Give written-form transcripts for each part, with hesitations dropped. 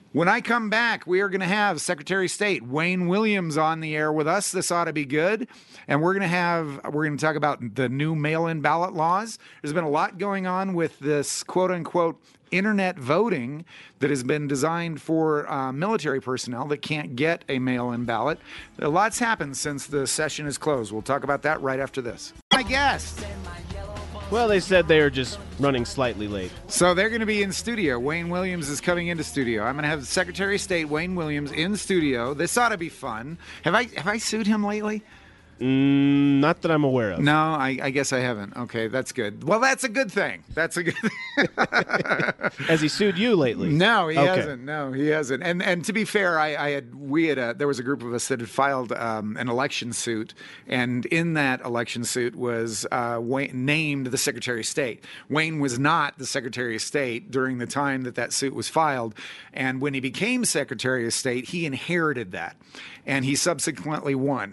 When I come back, we are going to have Secretary of State Wayne Williams on the air with us. This ought to be good. And we're going to talk about the new mail-in ballot laws. There's been a lot going on with this quote-unquote internet voting that has been designed for military personnel that can't get a mail-in ballot. A lot's happened since the session is closed. We'll talk about that right after this. My guest. Well, they said they are just running slightly late. So they're going to be in studio. Wayne Williams is coming into studio. I'm going to have Secretary of State Wayne Williams in studio. This ought to be fun. Have I sued him lately? Not that I'm aware of. No, I guess I haven't. Okay, that's good. Well, that's a good thing. That's a good thing. Has he sued you lately? No, he hasn't. No, he hasn't. And to be fair, there was a group of us that had filed an election suit, and in that election suit was Wayne, named the Secretary of State. Wayne was not the Secretary of State during the time that suit was filed, and when he became Secretary of State, he inherited that, and he subsequently won.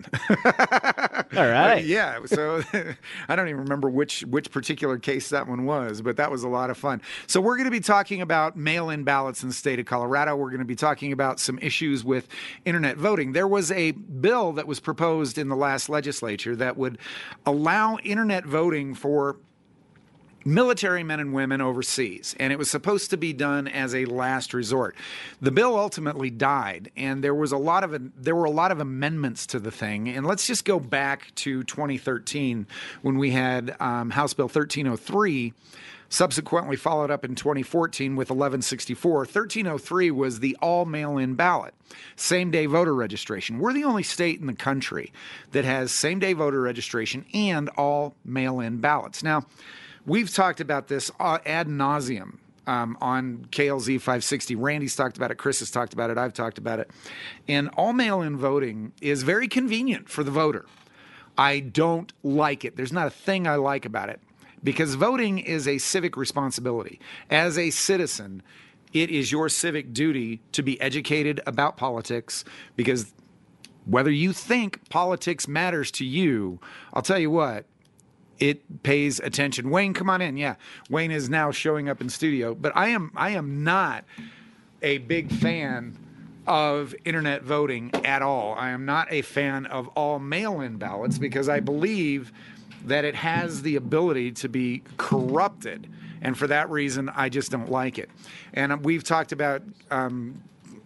All right. Yeah. So I don't even remember which particular case that one was, but that was a lot of fun. So we're going to be talking about mail-in ballots in the state of Colorado. We're going to be talking about some issues with internet voting. There was a bill that was proposed in the last legislature that would allow internet voting for military men and women overseas, and it was supposed to be done as a last resort. The bill ultimately died, and there were a lot of amendments to the thing. And let's just go back to 2013 when we had House Bill 1303, subsequently followed up in 2014 with 1164. 1303 was the all mail-in ballot, same-day voter registration. We're the only state in the country that has same-day voter registration and all mail-in ballots. Now, we've talked about this ad nauseum on KLZ 560. Randy's talked about it. Chris has talked about it. I've talked about it. And all mail-in voting is very convenient for the voter. I don't like it. There's not a thing I like about it because voting is a civic responsibility. As a citizen, it is your civic duty to be educated about politics because whether you think politics matters to you, I'll tell you what, it pays attention. Wayne, come on in. Yeah, Wayne is now showing up in studio. But I am not a big fan of internet voting at all. I am not a fan of all mail-in ballots because I believe that it has the ability to be corrupted. And for that reason, I just don't like it. And we've talked about, can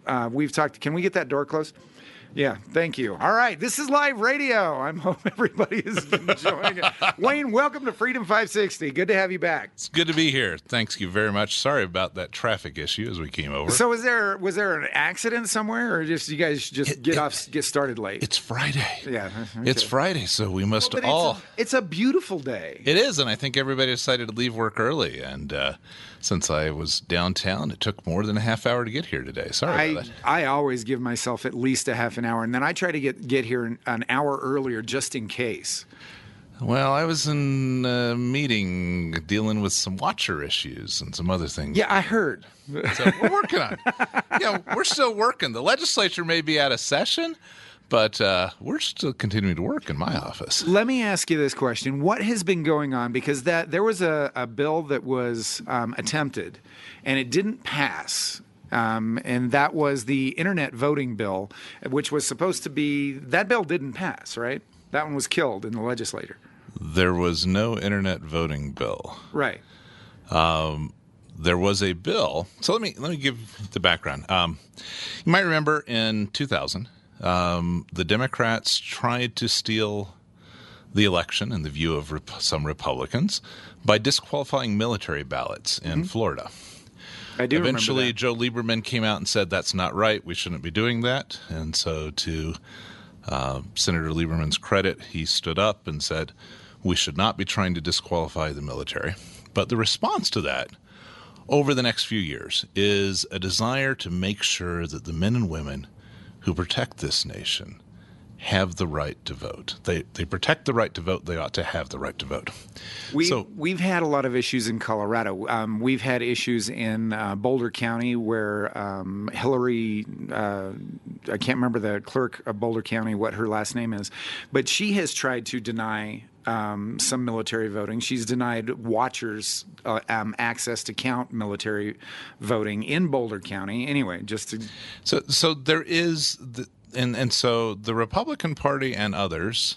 we get that door closed? Yeah, thank you. All right, this is live radio. I hope everybody is enjoying it. Wayne, welcome to Freedom 560. Good to have you back. It's good to be here. Thanks you very much. Sorry about that traffic issue as we came over. So was there an accident somewhere, or just you guys just get started late? It's Friday. Yeah, okay. It's Friday, so we must It's a beautiful day. It is, and I think everybody decided to leave work early. And since I was downtown, it took more than a half hour to get here today. Sorry about that. I always give myself at least a half an hour, and then I try to get here an hour earlier just in case. Well, I was in a meeting dealing with some watcher issues and some other things. Yeah, I heard. So we're working on it. Yeah, we're still working. The legislature may be out of session, but we're still continuing to work in my office. Let me ask you this question. What has been going on? Because there was a bill that was attempted, and it didn't pass. And that was the internet voting bill, which was supposed to be – that bill didn't pass, right? That one was killed in the legislature. There was no internet voting bill. Right. There was a bill. So let me give the background. You might remember in 2000, the Democrats tried to steal the election in the view of some Republicans by disqualifying military ballots in Florida. I do Eventually, remember that. Joe Lieberman came out and said that's not right. We shouldn't be doing that. And so to Senator Lieberman's credit, he stood up and said we should not be trying to disqualify the military. But the response to that over the next few years is a desire to make sure that the men and women who protect this nation have the right to vote. They protect the right to vote. They ought to have the right to vote. We've had a lot of issues in Colorado. We've had issues in Boulder County where Hillary, I can't remember the clerk of Boulder County, what her last name is, but she has tried to deny some military voting. She's denied watchers access to count military voting in Boulder County. Anyway, just to... So there is, and so the Republican Party and others,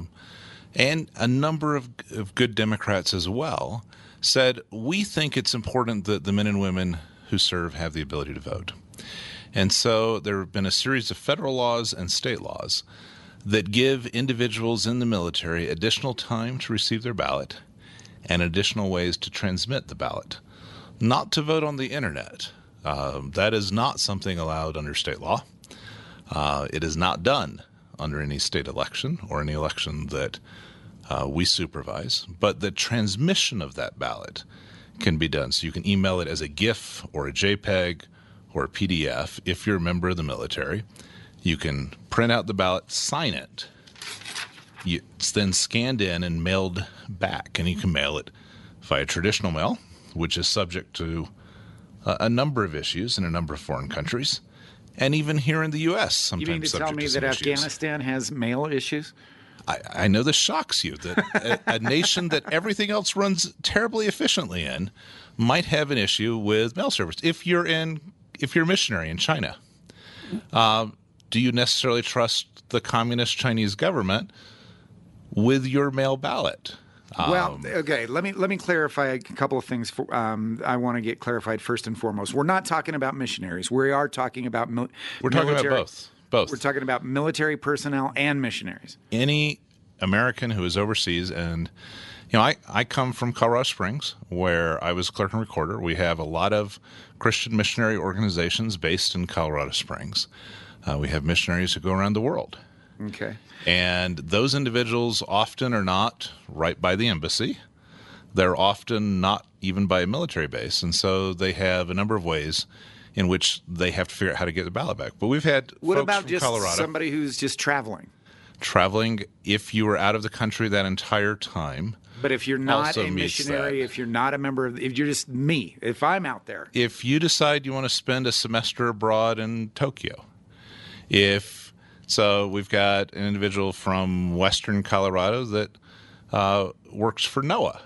and a number of good Democrats as well, said, we think it's important that the men and women who serve have the ability to vote. And so there have been a series of federal laws and state laws that give individuals in the military additional time to receive their ballot and additional ways to transmit the ballot. Not to vote on the internet. That is not something allowed under state law. It is not done under any state election or any election that we supervise. But the transmission of that ballot can be done. So you can email it as a GIF or a JPEG or a PDF if you're a member of the military. You can print out the ballot, sign it. It's then scanned in and mailed back. And you can mail it via traditional mail, which is subject to a number of issues in a number of foreign countries. And even here in the U.S., sometimes You mean to tell me that Afghanistan has mail issues? I know this shocks you, that a nation that everything else runs terribly efficiently in might have an issue with mail service. If you're a missionary in China, do you necessarily trust the communist Chinese government with your mail ballot? Well, okay. Let me clarify a couple of things. I want to get clarified first and foremost. We're not talking about missionaries. We are talking about We're talking about both. Both. We're talking about military personnel and missionaries. Any American who is overseas, and I come from Colorado Springs, where I was clerk and recorder. We have a lot of Christian missionary organizations based in Colorado Springs. We have missionaries who go around the world. Okay. And those individuals often are not right by the embassy. They're often not even by a military base. And so they have a number of ways in which they have to figure out how to get the ballot back. But we've had What folks about from just Colorado somebody who's just traveling? Traveling, if you were out of the country that entire time. But if you're not Also a meets missionary, that. if you're not a member of, if you're just me, if I'm out there. If you decide you want to spend a semester abroad in Tokyo, so we've got an individual from Western Colorado that works for NOAA,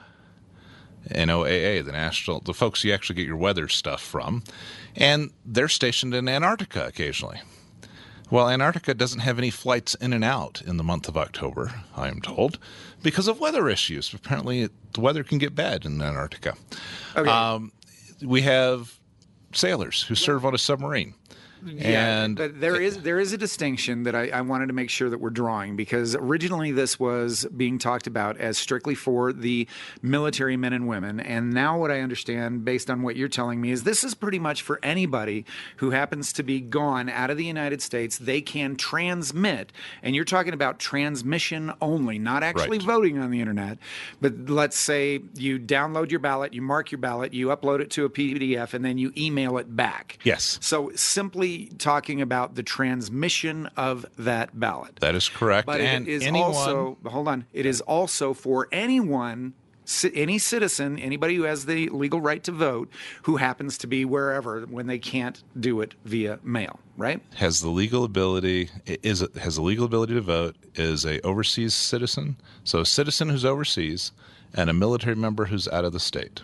NOAA, the folks you actually get your weather stuff from, and they're stationed in Antarctica occasionally. Well, Antarctica doesn't have any flights in and out in the month of October, I am told, because of weather issues. Apparently, the weather can get bad in Antarctica. Okay. We have sailors who serve on a submarine. And but there is a distinction that I wanted to make sure that we're drawing, because originally this was being talked about as strictly for the military men and women, and now what I understand based on what you're telling me is this is pretty much for anybody who happens to be gone out of the United States. They can transmit, and you're talking about transmission only, not actually Right. voting on the internet. But let's say you download your ballot, you mark your ballot, you upload it to a PDF, and then you email it back. Yes. So simply talking about the transmission of that ballot. That is correct. But and it is anyone, also, hold on, it is also for anyone, any citizen, anybody who has the legal right to vote, who happens to be wherever when they can't do it via mail, right? has the legal ability to vote, is a overseas citizen, so a citizen who's overseas, and a military member who's out of the state.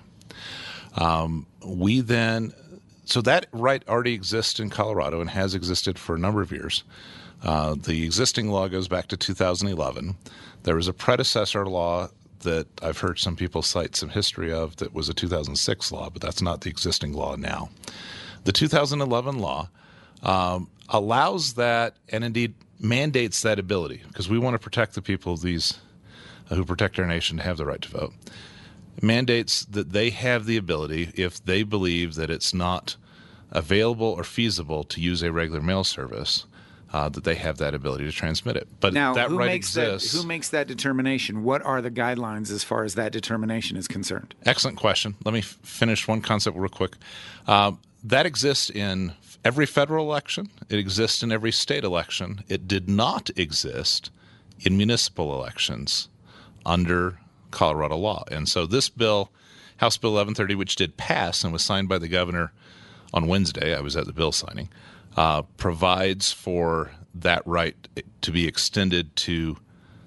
So that right already exists in Colorado and has existed for a number of years. The existing law goes back to 2011. There was a predecessor law that I've heard some people cite some history of that was a 2006 law, but that's not the existing law now. The 2011 law allows that, and indeed mandates that ability, because we want to protect the people who protect our nation to have the right to vote. Mandates that they have the ability, if they believe that it's not available or feasible to use a regular mail service, that they have that ability to transmit it. But Now, that who right makes exists. who makes that determination? What are the guidelines as far as that determination is concerned? Excellent question. Let me finish one concept real quick. That exists in every federal election. It exists in every state election. It did not exist in municipal elections under Colorado law. And so this bill, House Bill 1130, which did pass and was signed by the governor on Wednesday, I was at the bill signing, provides for that right to be extended to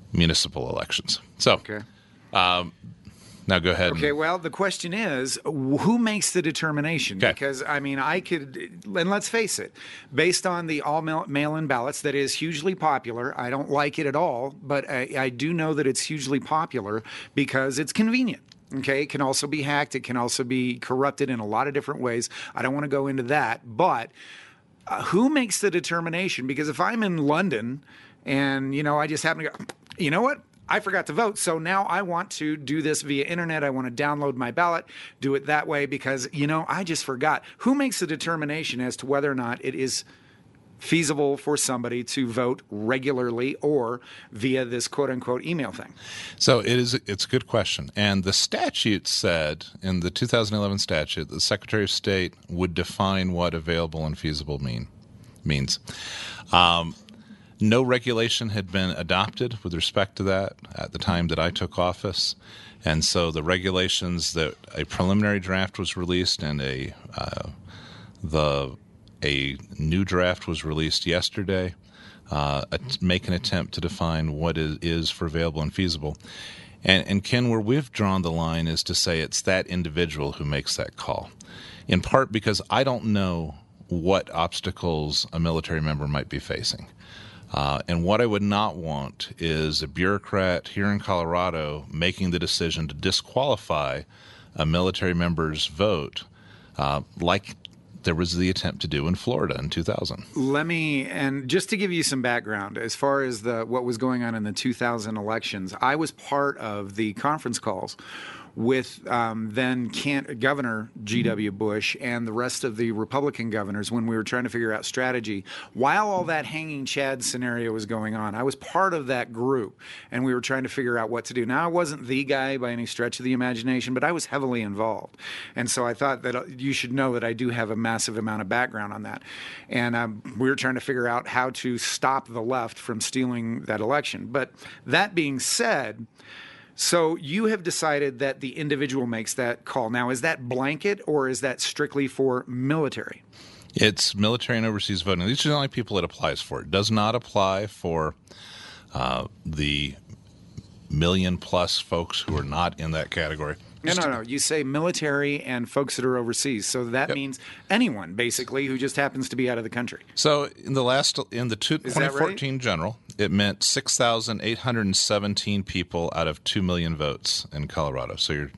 municipal elections. So Okay. now go ahead. Okay, well, the question is, who makes the determination? Okay. Because, I mean, I could, and let's face it, based on the all mail-in ballots, that is hugely popular. I don't like it at all, but I do know that it's hugely popular because it's convenient. Okay, it can also be hacked. It can also be corrupted in a lot of different ways. I don't want to go into that, but who makes the determination? Because if I'm in London and, I just happen to go, you know what? I forgot to vote, so now I want to do this via internet. I want to download my ballot, do it that way because, I just forgot. Who makes the determination as to whether or not it is feasible for somebody to vote regularly or via this quote-unquote email thing? So it's a good question. And the statute said, in the 2011 statute, the Secretary of State would define what available and feasible means. No regulation had been adopted with respect to that at the time that I took office. And so the regulations that a preliminary draft was released and a new draft was released yesterday, make an attempt to define what is for available and feasible. And Ken, where we've drawn the line is to say it's that individual who makes that call, in part because I don't know what obstacles a military member might be facing. And what I would not want is a bureaucrat here in Colorado making the decision to disqualify a military member's vote, like there was the attempt to do in Florida in 2000. And just to give you some background, as far as what was going on in the 2000 elections, I was part of the conference calls with then Governor G.W. Bush and the rest of the Republican governors when we were trying to figure out strategy. While all that hanging Chad scenario was going on, I was part of that group, and we were trying to figure out what to do. Now, I wasn't the guy by any stretch of the imagination, but I was heavily involved. And so I thought that you should know that I do have a massive amount of background on that. And we were trying to figure out how to stop the left from stealing that election. But that being said, so you have decided that the individual makes that call. Now, is that blanket or is that strictly for military? It's military and overseas voting. These are the only people it applies for. It does not apply for the million-plus folks who are not in that category. No. You say military and folks that are overseas. So that means anyone, basically, who just happens to be out of the country. So in the 2014 right? general, it meant 6,817 people out of 2 million votes in Colorado.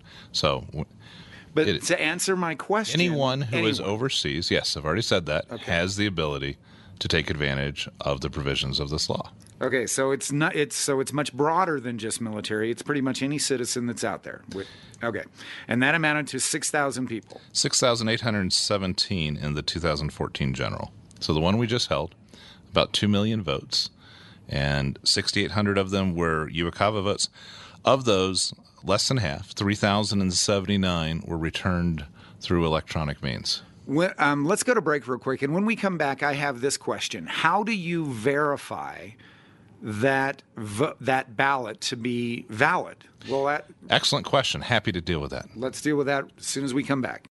But to answer my question, anyone who is overseas, yes, I've already said that, has the ability to take advantage of the provisions of this law. Okay, so it's much broader than just military. It's pretty much any citizen that's out there. Okay, and that amounted to 6,000 people. 6,817 in the 2014 general. So the one we just held, about 2 million votes, and 6,800 of them were Uwakava votes. Of those, less than half, 3,079, were returned through electronic means. Let's go to break real quick, and when we come back, I have this question. How do you verify that ballot to be valid? Well, excellent question. Happy to deal with that. Let's deal with that as soon as we come back.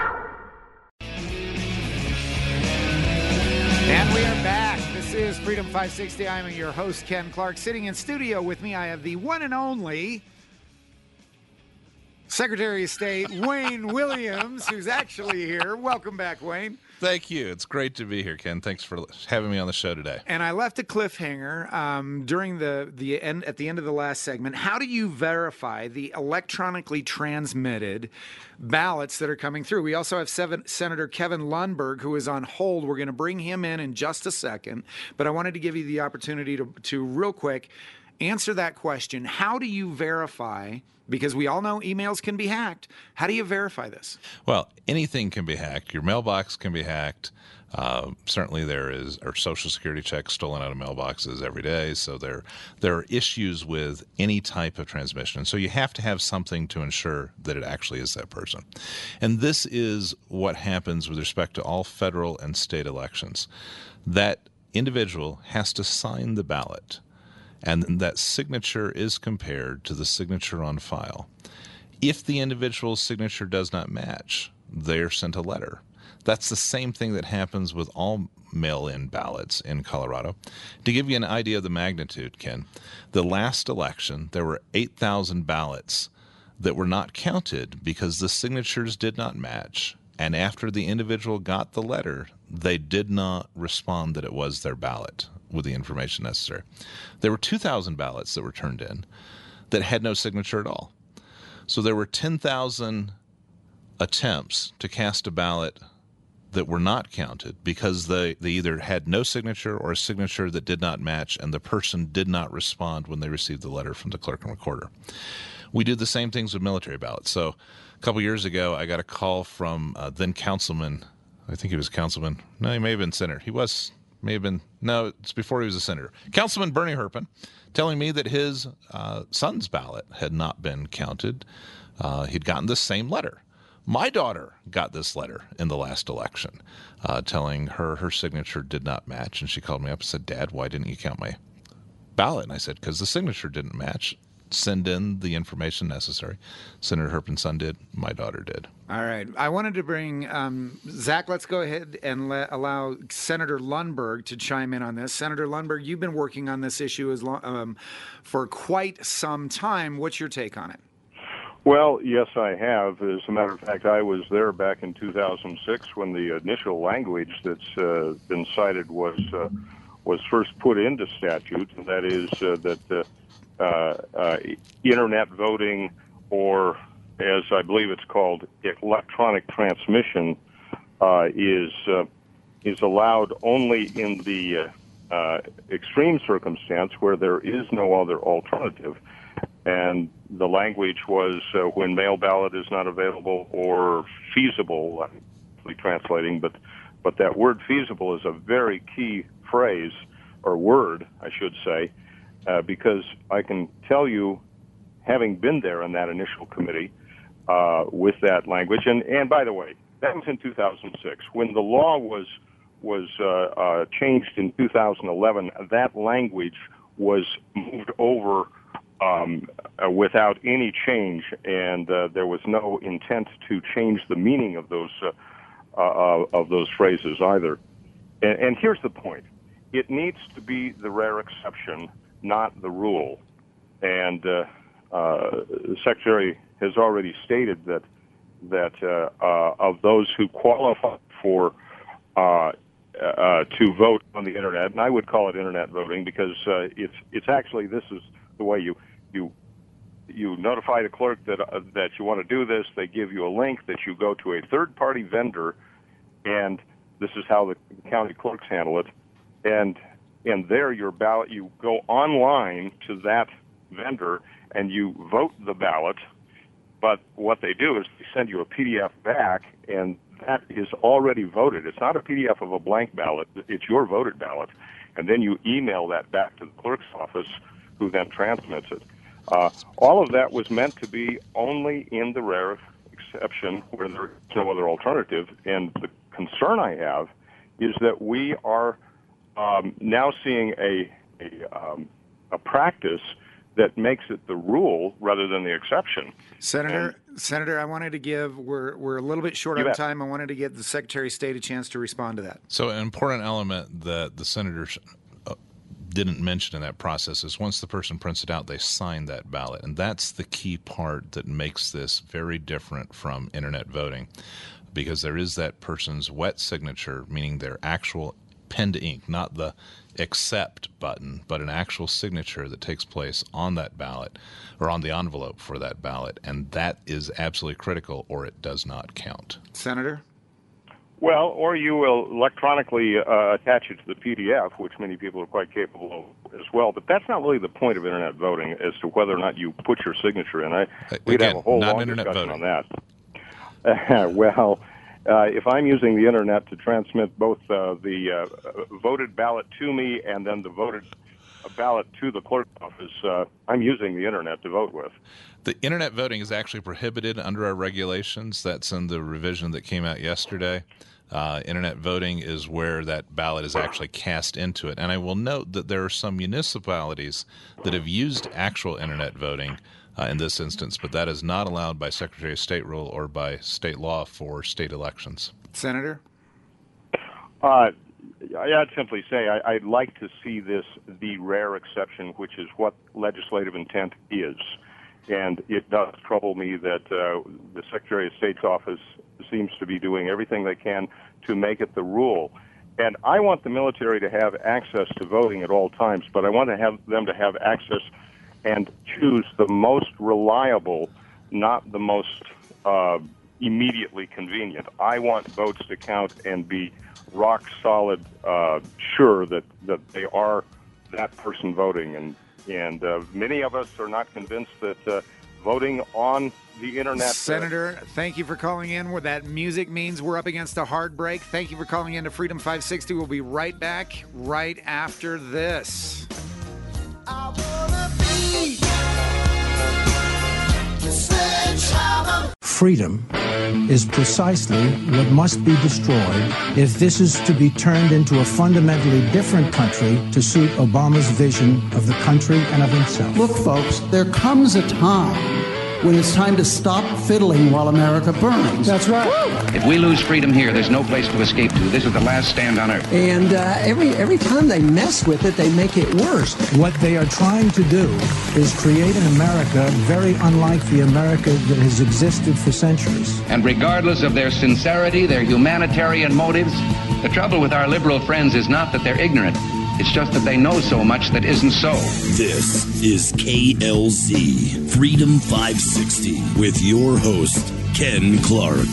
And we are back. This is Freedom 560. I'm your host, Ken Clark. Sitting in studio with me, I have the one and only Secretary of State Wayne Williams, who's actually here. Welcome back, Wayne. Thank you. It's great to be here, Ken. Thanks for having me on the show today. And I left a cliffhanger during the end at the end of the last segment. How do you verify the electronically transmitted ballots that are coming through? We also have Senator Kevin Lundberg, who is on hold. We're going to bring him in just a second, but I wanted to give you the opportunity to real quick answer that question. How do you verify? Because we all know emails can be hacked. How do you verify this? Well, anything can be hacked. Your mailbox can be hacked. Certainly there are Social Security checks stolen out of mailboxes every day. So there are issues with any type of transmission. And so you have to have something to ensure that it actually is that person. And this is what happens with respect to all federal and state elections. That individual has to sign the ballot, and that signature is compared to the signature on file. If the individual's signature does not match, they're sent a letter That's the same thing that happens with all mail-in ballots in Colorado. To give you an idea of the magnitude, Ken, the last election, there were 8,000 ballots that were not counted because the signatures did not match. And after the individual got the letter, they did not respond that it was their ballot with the information necessary. There were 2,000 ballots that were turned in that had no signature at all. So there were 10,000 attempts to cast a ballot that were not counted because they either had no signature or a signature that did not match, and the person did not respond when they received the letter from the clerk and recorder. We do the same things with military ballots. So a couple years ago, I got a call from then councilman, I think he was councilman, no, he may have been senator. No, it's before he was a senator. Councilman Bernie Herpin telling me that his son's ballot had not been counted. He'd gotten the same letter. My daughter got this letter in the last election telling her signature did not match. And she called me up and said, "Dad, why didn't you count my ballot?" And I said, "Because the signature didn't match. Send in the information necessary." Senator Herpin's son did. My daughter did. All right. I wanted to bring Zach. Let's go ahead and allow Senator Lundberg to chime in on this. Senator Lundberg, you've been working on this issue for quite some time. What's your take on it? Well, yes, I have. As a matter of fact, I was there back in 2006 when the initial language that's been cited was first put into statute, and that is that internet voting, or as I believe it's called, electronic transmission, is allowed only in the extreme circumstance where there is no other alternative. And the language was when mail ballot is not available or feasible, I'm translating, but that word feasible is a very key phrase, or word, I should say, because I can tell you, having been there in that initial committee with that language, and by the way, that was in 2006. When the law was changed in 2011, that language was moved over without any change, and there was no intent to change the meaning of those phrases either. And here's the point: it needs to be the rare exception, not the rule. And the Secretary has already stated that of those who qualify for to vote on the internet, and I would call it internet voting because it's actually, this is the way you notify the clerk that you want to do this. They give you a link that you go to a third-party vendor, and this is how the county clerks handle it. And there, your ballot, you go online to that vendor and you vote the ballot. But what they do is they send you a PDF back, and that is already voted. It's not a PDF of a blank ballot. It's your voted ballot. And then you email that back to the clerk's office, who then transmits it. All of that was meant to be only in the rare exception where there is no other alternative. And the concern I have is that we are now seeing a practice that makes it the rule rather than the exception. Senator, I wanted to give, we're a little bit short on time. I wanted to give the Secretary of State a chance to respond to that. So an important element that the senators didn't mention in that process is once the person prints it out, they sign that ballot. And that's the key part that makes this very different from internet voting, because there is that person's wet signature, meaning their actual pen to ink, not the accept button, but an actual signature that takes place on that ballot or on the envelope for that ballot. And that is absolutely critical, or it does not count. Senator? Well, or you will electronically attach it to the PDF, which many people are quite capable of as well. But that's not really the point of internet voting as to whether or not you put your signature in. We'd have a whole long discussion on that. If I'm using the internet to transmit both the voted ballot to me and then the voted ballot to the clerk's office, I'm using the internet to vote with. The internet voting is actually prohibited under our regulations. That's in the revision that came out yesterday. Internet voting is where that ballot is actually cast into it. And I will note that there are some municipalities that have used actual internet voting in this instance, but that is not allowed by Secretary of State rule or by state law for state elections. Senator? I'd simply say I'd like to see this the rare exception, which is what legislative intent is. And it does trouble me that the Secretary of State's office seems to be doing everything they can to make it the rule. And I want the military to have access to voting at all times, but I want to have them to have access and choose the most reliable, not the most immediately convenient. I want votes to count and be rock solid, sure that they are that person voting. And many of us are not convinced that voting on the internet. Senator, thank you for calling in. Where that music means we're up against a hard break. Thank you for calling in to Freedom 560. We'll be right back right after this. I wanna be Freedom is precisely what must be destroyed if this is to be turned into a fundamentally different country to suit Obama's vision of the country and of himself. Look, folks, there comes a time when it's time to stop fiddling while America burns. That's right. If we lose freedom here, there's no place to escape to. This is the last stand on earth. And every time they mess with it, they make it worse. What they are trying to do is create an America very unlike the America that has existed for centuries. And regardless of their sincerity, their humanitarian motives, the trouble with our liberal friends is not that they're ignorant. It's just that they know so much that isn't so. This is KLZ Freedom 560 with your host, Ken Clark.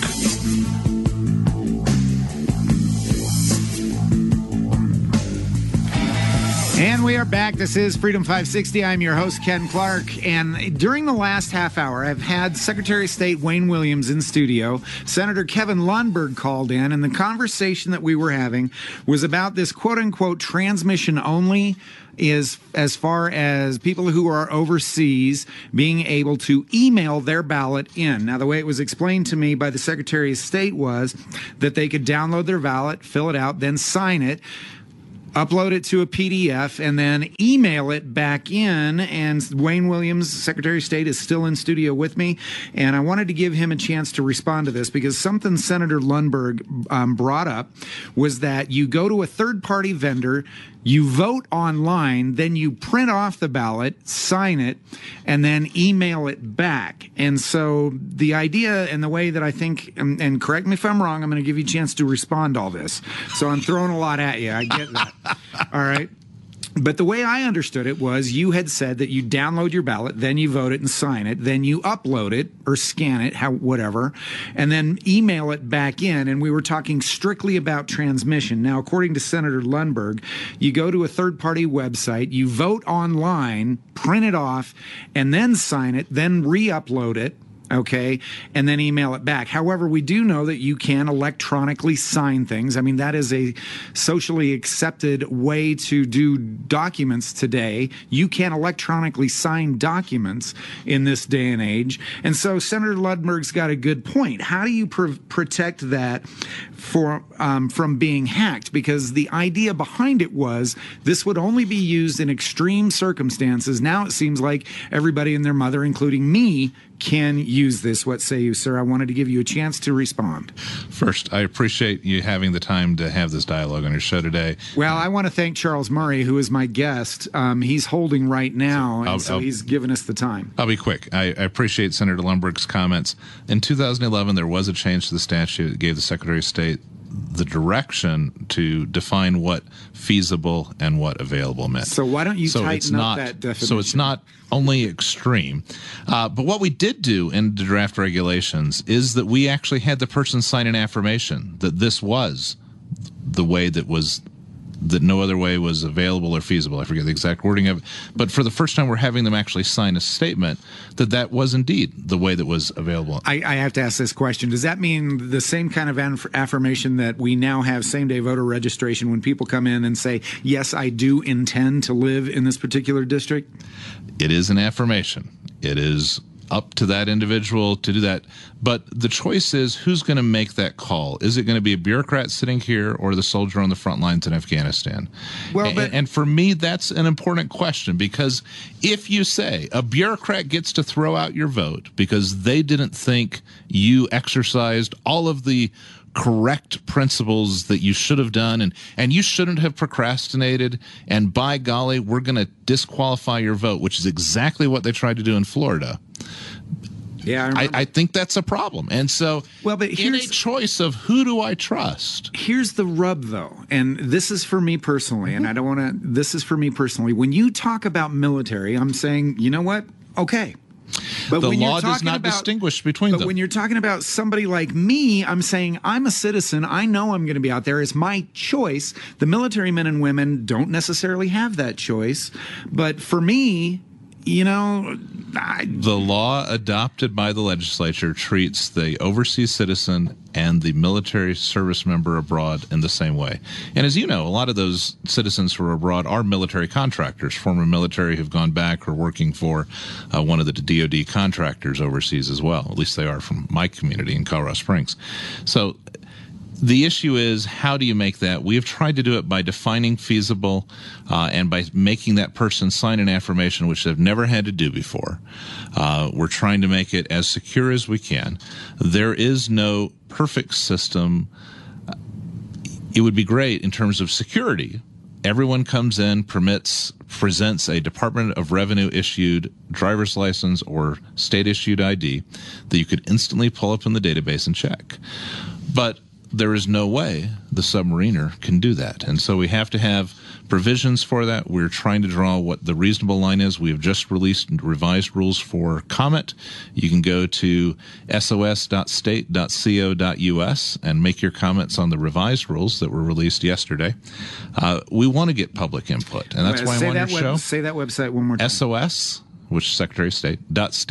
And we are back. This is Freedom 560. I'm your host, Ken Clark. And during the last half hour, I've had Secretary of State Wayne Williams in studio. Senator Kevin Lundberg called in, and the conversation that we were having was about this quote-unquote transmission only, is as far as people who are overseas being able to email their ballot in. Now, the way it was explained to me by the Secretary of State was that they could download their ballot, fill it out, then sign it, upload it to a PDF, and then email it back in. And Wayne Williams, Secretary of State, is still in studio with me. And I wanted to give him a chance to respond to this because something Senator Lundberg brought up was that you go to a third-party vendor, you vote online, then you print off the ballot, sign it, and then email it back. And so the idea and the way that I think, and correct me if I'm wrong, I'm going to give you a chance to respond to all this. So I'm throwing a lot at you. I get that. All right. But the way I understood it was you had said that you download your ballot, then you vote it and sign it, then you upload it or scan it, whatever, and then email it back in. And we were talking strictly about transmission. Now, according to Senator Lundberg, you go to a third-party website, you vote online, print it off, and then sign it, then re-upload it. Okay, and then email it back. However, we do know that you can electronically sign things. I mean, that is a socially accepted way to do documents today. You can electronically sign documents in this day and age. And so Senator Lundberg's got a good point. How do you protect that from being hacked? Because the idea behind it was this would only be used in extreme circumstances. Now it seems like everybody and their mother, including me, can use this. What say you, sir? I wanted to give you a chance to respond. First, I appreciate you having the time to have this dialogue on your show today. Well, I want to thank Charles Murray, who is my guest. He's holding right now, and so he's given us the time. I'll be quick. I appreciate Senator Lundberg's comments. In 2011, there was a change to the statute that gave the Secretary of State the direction to define what feasible and what available meant. So why don't you tighten up that definition? So it's not only extreme. But what we did do in the draft regulations is that we actually had the person sign an affirmation that this was the way that no other way was available or feasible. I forget the exact wording of it. But for the first time, we're having them actually sign a statement that was indeed the way that was available. I have to ask this question. Does that mean the same kind of affirmation that we now have same-day voter registration when people come in and say, yes, I do intend to live in this particular district? It is an affirmation. It is up to that individual to do that. But the choice is who's going to make that call. Is it going to be a bureaucrat sitting here or the soldier on the front lines in Afghanistan? Well, and for me, that's an important question, because if you say a bureaucrat gets to throw out your vote because they didn't think you exercised all of the correct principles that you should have done, and you shouldn't have procrastinated, and by golly, we're going to disqualify your vote, which is exactly what they tried to do in Florida. Yeah, I think that's a problem. And so, but in a choice of who do I trust? Here's the rub, though, and this is for me personally, and I don't want to, this is for me personally. When you talk about military, I'm saying, you know what? Okay. But the when law you're does not distinguish between them. But when you're talking about somebody like me, I'm saying I'm a citizen. I know I'm going to be out there. It's my choice. The military men and women don't necessarily have that choice. But for me, you know, the law adopted by the legislature treats the overseas citizen and the military service member abroad in the same way. And as you know, a lot of those citizens who are abroad are military contractors, former military who've gone back or working for one of the DoD contractors overseas as well. At least they are from my community in Colorado Springs. So the issue is, how do you make that? We have tried to do it by defining feasible and by making that person sign an affirmation, which they've never had to do before. We're trying to make it as secure as we can. There is no perfect system. It would be great in terms of security. Everyone comes in, presents a Department of Revenue issued driver's license or state issued ID that you could instantly pull up in the database and check. But there is no way the submariner can do that. And so we have to have provisions for that. We're trying to draw what the reasonable line is. We have just released revised rules for comment. You can go to sos.state.co.us and make your comments on the revised rules that were released yesterday. We want to get public input, and that's why I'm on your show. Say that website one more time. SOS, which is Secretary of State,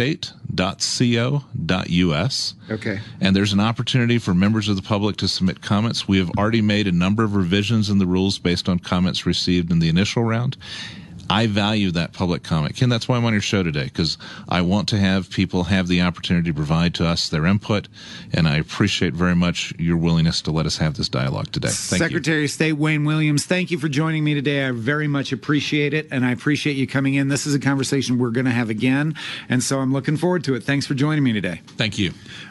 .state.co.us. Okay. And there's an opportunity for members of the public to submit comments. We have already made a number of revisions in the rules based on comments received in the initial round. I value that public comment. Ken, that's why I'm on your show today, because I want to have people have the opportunity to provide to us their input, and I appreciate very much your willingness to let us have this dialogue today. Thank you. Secretary of State Wayne Williams, thank you for joining me today. I very much appreciate it, and I appreciate you coming in. This is a conversation we're going to have again, and so I'm looking forward to it. Thanks for joining me today. Thank you.